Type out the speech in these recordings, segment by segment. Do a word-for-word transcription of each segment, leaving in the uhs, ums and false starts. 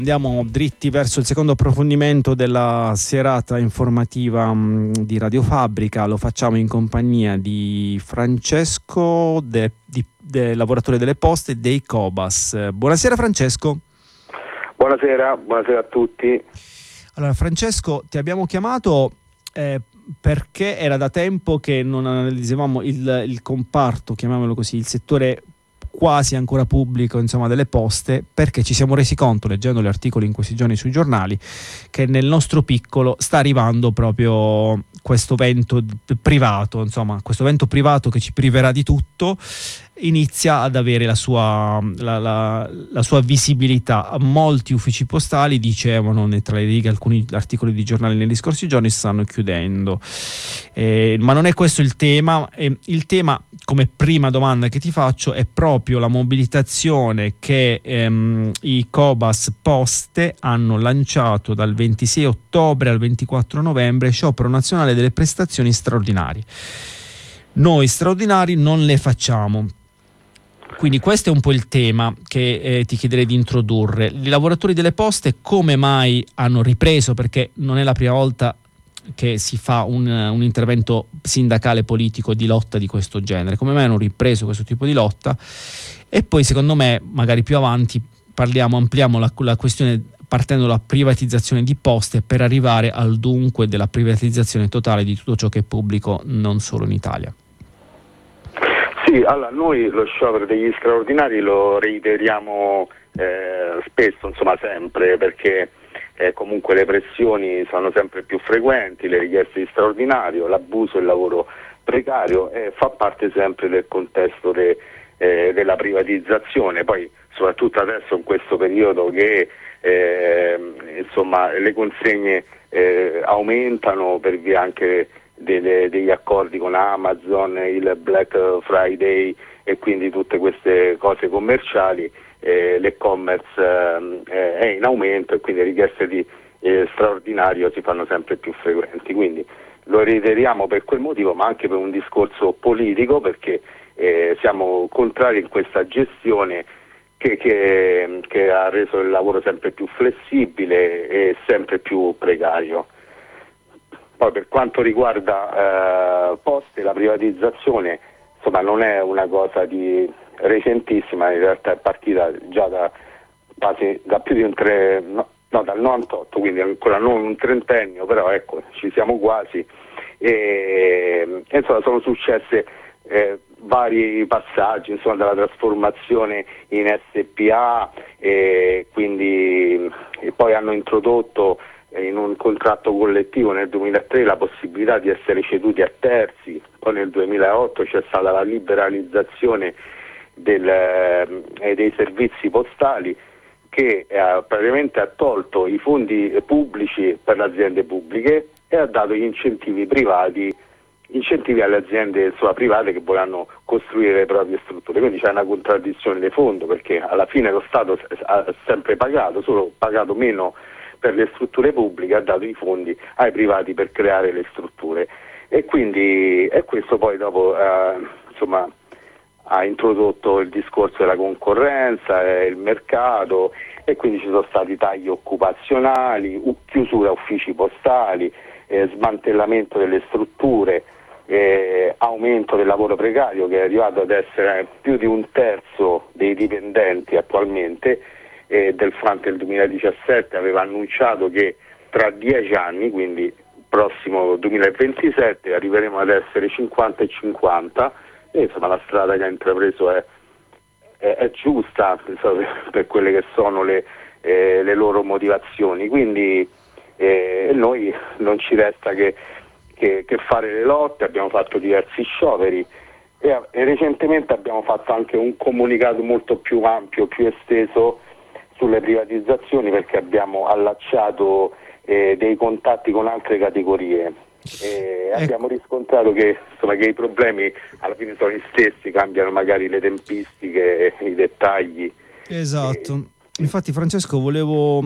Andiamo dritti verso il secondo approfondimento della serata informativa mh, di Radio Fabbrica. Lo facciamo in compagnia di Francesco, de, di, de, lavoratore delle poste dei Cobas. Buonasera Francesco. Buonasera, buonasera a tutti. Allora Francesco, ti abbiamo chiamato eh, perché era da tempo che non analizzavamo il, il comparto, chiamiamolo così, il settore quasi ancora pubblico, insomma, delle poste, perché ci siamo resi conto, leggendo gli articoli in questi giorni sui giornali, che nel nostro piccolo sta arrivando proprio questo vento privato, insomma, questo vento privato che ci priverà di tutto, inizia ad avere la sua, la, la, la sua visibilità. Molti uffici postali, dicevano tra le righe alcuni articoli di giornali negli scorsi giorni, stanno chiudendo. Eh, ma non è questo il tema. Eh, il tema, come prima domanda che ti faccio, è proprio la mobilitazione che ehm, i Cobas Poste hanno lanciato dal ventisei ottobre al ventiquattro novembre, sciopero nazionale delle prestazioni straordinarie. Noi straordinari non le facciamo. Quindi questo è un po' il tema che eh, ti chiederei di introdurre. I lavoratori delle poste come mai hanno ripreso, perché non è la prima volta che si fa un, un intervento sindacale politico di lotta di questo genere, come mai hanno ripreso questo tipo di lotta? E poi secondo me magari più avanti parliamo, ampliamo la, la questione partendo dalla privatizzazione di poste per arrivare al dunque della privatizzazione totale di tutto ciò che è pubblico, non solo in Italia. Sì, allora noi lo sciopero degli straordinari lo reiteriamo eh, spesso, insomma sempre, perché eh, comunque le pressioni sono sempre più frequenti, le richieste di straordinario, l'abuso del lavoro precario eh, fa parte sempre del contesto de, eh, della privatizzazione. Poi soprattutto adesso in questo periodo che eh, insomma le consegne eh, aumentano per via anche Delle, degli accordi con Amazon, il Black Friday e quindi tutte queste cose commerciali, eh, l'e-commerce eh, è in aumento e quindi le richieste di eh, straordinario si fanno sempre più frequenti. Quindi lo reiteriamo per quel motivo, ma anche per un discorso politico, perché eh, siamo contrari in questa gestione che, che, che ha reso il lavoro sempre più flessibile e sempre più precario. Poi per quanto riguarda eh, poste, la privatizzazione insomma non è una cosa di recentissima, in realtà è partita già da, quasi, da più di un tre, no, no, dal novantotto, quindi ancora non un trentennio, però ecco, ci siamo quasi. E, e insomma sono successe eh, vari passaggi, insomma, dalla trasformazione in S P A e quindi e poi hanno introdotto in un contratto collettivo nel duemilatré la possibilità di essere ceduti a terzi, poi nel duemilaotto c'è stata la liberalizzazione del, eh, dei servizi postali che eh, praticamente ha tolto i fondi pubblici per le aziende pubbliche e ha dato gli incentivi privati, incentivi alle aziende insomma, private che volevano costruire le proprie strutture. Quindi c'è una contraddizione di fondo, perché alla fine lo Stato ha sempre pagato, solo pagato meno per le strutture pubbliche, ha dato i fondi ai privati per creare le strutture e quindi e questo poi dopo eh, insomma ha introdotto il discorso della concorrenza, eh, il mercato e quindi ci sono stati tagli occupazionali, u- chiusura uffici postali, eh, smantellamento delle strutture, eh, aumento del lavoro precario che è arrivato ad essere più di un terzo dei dipendenti attualmente. E del Front del duemiladiciassette aveva annunciato che tra dieci anni, quindi prossimo duemilaventisette, arriveremo ad essere cinquanta e cinquanta e insomma la strada che ha intrapreso è, è, è giusta insomma, per quelle che sono le, eh, le loro motivazioni, quindi eh, noi non ci resta che, che, che fare le lotte. Abbiamo fatto diversi scioperi e, e recentemente abbiamo fatto anche un comunicato molto più ampio, più esteso sulle privatizzazioni, perché abbiamo allacciato eh, dei contatti con altre categorie e ecco. Abbiamo riscontrato che, insomma, che i problemi alla fine sono gli stessi, cambiano magari le tempistiche, i dettagli. Esatto. E... Infatti Francesco volevo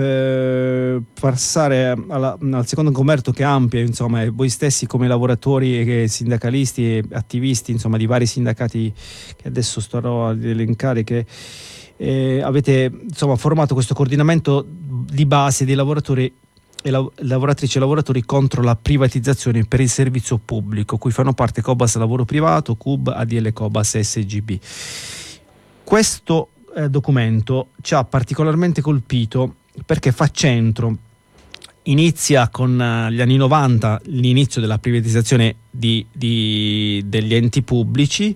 eh, passare alla, al secondo commerto che amplia insomma voi stessi come lavoratori e sindacalisti e attivisti insomma di vari sindacati che adesso starò ad elencare, che eh, avete insomma formato questo coordinamento di base dei lavoratori e la, lavoratrici e lavoratori contro la privatizzazione per il servizio pubblico, cui fanno parte Cobas Lavoro Privato, C U B, A D L Cobas e S G B. Questo eh, documento ci ha particolarmente colpito perché fa centro, inizia con uh, gli anni novanta, l'inizio della privatizzazione di, di, degli enti pubblici.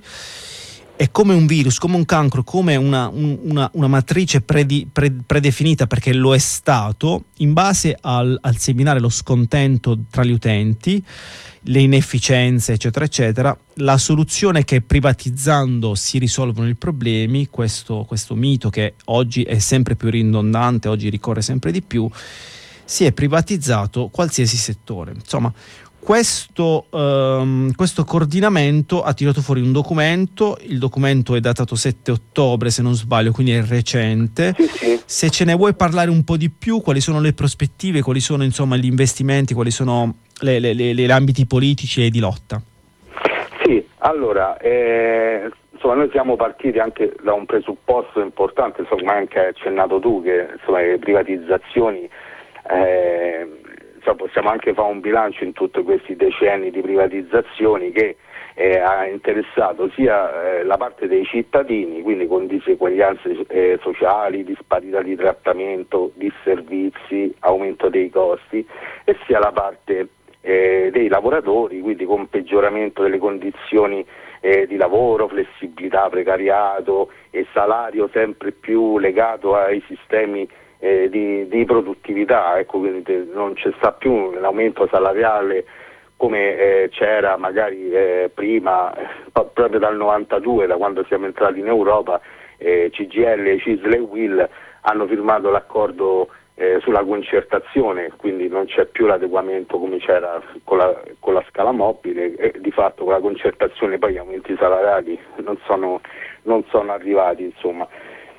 È come un virus, come un cancro, come una, un, una, una matrice predi, pre, predefinita, perché lo è stato, in base al, al seminare lo scontento tra gli utenti, le inefficienze, eccetera, eccetera. La soluzione è che privatizzando si risolvono i problemi, questo, questo mito che oggi è sempre più ridondante, oggi ricorre sempre di più, si è privatizzato qualsiasi settore. Insomma, Questo, um, questo coordinamento ha tirato fuori un documento, il documento è datato sette ottobre se non sbaglio, quindi è recente. Sì, sì. Se ce ne vuoi parlare un po' di più, quali sono le prospettive, quali sono insomma gli investimenti, quali sono le, le, le, le ambiti politici e di lotta? Sì, allora, eh, insomma noi siamo partiti anche da un presupposto importante, insomma anche hai accennato tu, che insomma le privatizzazioni... Eh, possiamo anche fare un bilancio in tutti questi decenni di privatizzazioni che eh, ha interessato sia eh, la parte dei cittadini, quindi con diseguaglianze eh, sociali, disparità di trattamento, disservizi, aumento dei costi, e sia la parte eh, dei lavoratori, quindi con peggioramento delle condizioni eh, di lavoro, flessibilità, precariato e salario sempre più legato ai sistemi Eh, di, di produttività, ecco, quindi non c'è sta più l'aumento salariale come eh, c'era magari eh, prima, eh, proprio dal novantadue, da quando siamo entrati in Europa. eh, C G I L, C I S L e U I L hanno firmato l'accordo eh, sulla concertazione, quindi non c'è più l'adeguamento come c'era con la, con la scala mobile, e di fatto con la concertazione poi gli aumenti salariali non sono, non sono arrivati, insomma.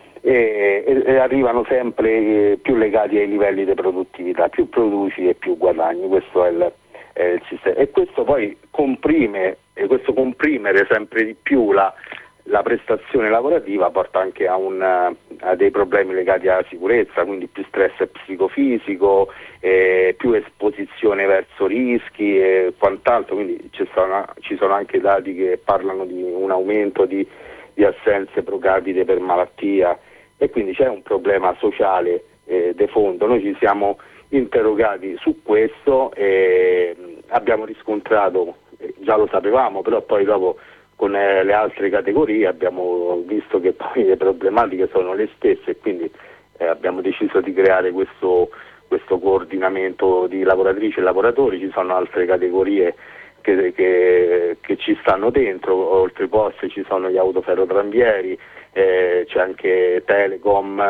E, e, e arrivano sempre eh, più legati ai livelli di produttività, più produci e più guadagni, questo è il, è il sistema, e questo poi comprime, e questo comprimere sempre di più la, la prestazione lavorativa porta anche a, un, a dei problemi legati alla sicurezza, quindi più stress psicofisico, eh, più esposizione verso rischi e quant'altro, quindi ci sono, ci sono anche dati che parlano di un aumento di, di assenze pro capite per malattia, e quindi c'è un problema sociale eh, de fondo. Noi ci siamo interrogati su questo e abbiamo riscontrato, eh, già lo sapevamo, però poi dopo con eh, le altre categorie abbiamo visto che poi le problematiche sono le stesse, e quindi eh, abbiamo deciso di creare questo, questo coordinamento di lavoratrici e lavoratori. Ci sono altre categorie che, che, che ci stanno dentro, oltre ai posti ci sono gli autoferrotramvieri, eh, c'è anche Telecom,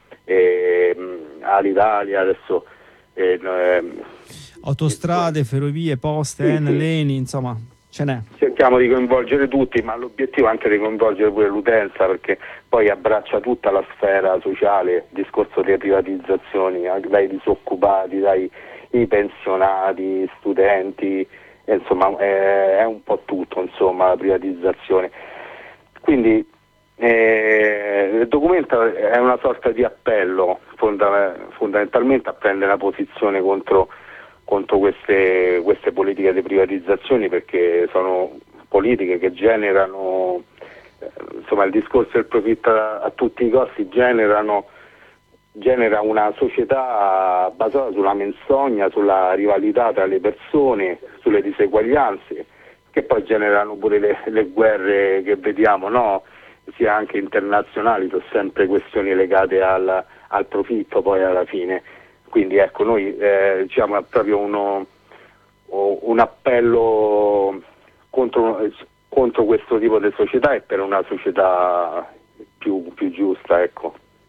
eh, Alitalia, adesso eh, eh, autostrade, ferrovie, poste, sì, Enel, sì. Leni, insomma ce n'è. Cerchiamo di coinvolgere tutti, ma l'obiettivo è anche di coinvolgere pure l'utenza, perché poi abbraccia tutta la sfera sociale, il discorso delle privatizzazioni, dai disoccupati, dai i pensionati, studenti, insomma è, è un po' tutto, insomma, la privatizzazione. Quindi eh, il documento è una sorta di appello, fonda- fondamentalmente a prendere una posizione contro contro queste, queste politiche di privatizzazioni, perché sono politiche che generano, eh, insomma il discorso del profitto a, a tutti i costi generano genera una società basata sulla menzogna, sulla rivalità tra le persone, sulle diseguaglianze, che poi generano pure le, le guerre che vediamo, no? Sia anche internazionali, sono sempre questioni legate al, al profitto poi alla fine. Quindi ecco, noi eh, diciamo è proprio uno, un appello contro, contro questo tipo di società e per una società più, più giusta, ecco.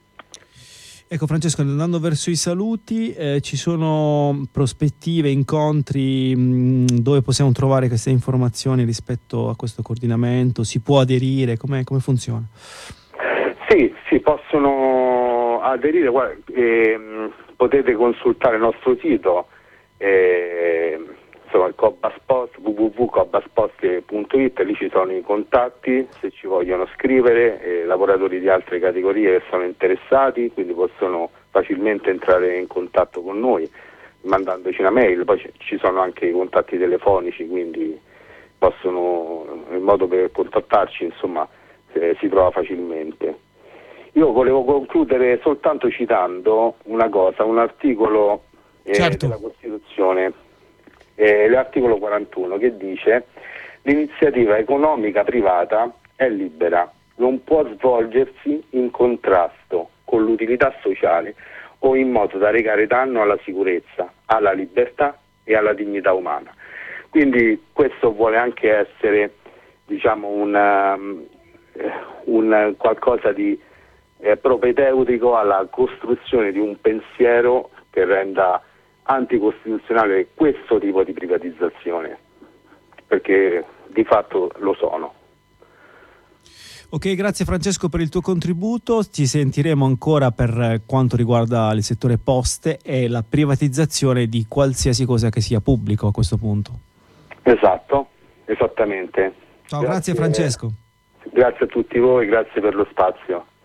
Ecco Francesco, andando verso i saluti, eh, ci sono prospettive, incontri mh, dove possiamo trovare queste informazioni rispetto a questo coordinamento? Si può aderire? Come come funziona? Sì, si possono aderire, guarda, ehm, potete consultare il nostro sito, eh, insomma Cobaspost, w w w punto cobaspost punto it, lì ci sono i contatti se ci vogliono scrivere, eh, lavoratori di altre categorie che sono interessati, quindi possono facilmente entrare in contatto con noi mandandoci una mail, poi c- ci sono anche i contatti telefonici, quindi possono, il modo per contattarci insomma eh, si trova facilmente. Io volevo concludere soltanto citando una cosa, un articolo eh, certo. della Costituzione, eh, l'articolo quarantuno, che dice: l'iniziativa economica privata è libera, non può svolgersi in contrasto con l'utilità sociale o in modo da recare danno alla sicurezza, alla libertà e alla dignità umana. Quindi questo vuole anche essere, diciamo, una, un qualcosa di eh, propedeutico alla costruzione di un pensiero che renda anticostituzionale questo tipo di privatizzazione, perché di fatto lo sono. Ok, grazie Francesco per il tuo contributo, ci sentiremo ancora per quanto riguarda il settore poste e la privatizzazione di qualsiasi cosa che sia pubblico a questo punto. Esatto, esattamente. Ciao, grazie, grazie Francesco. Grazie a tutti voi, grazie per lo spazio.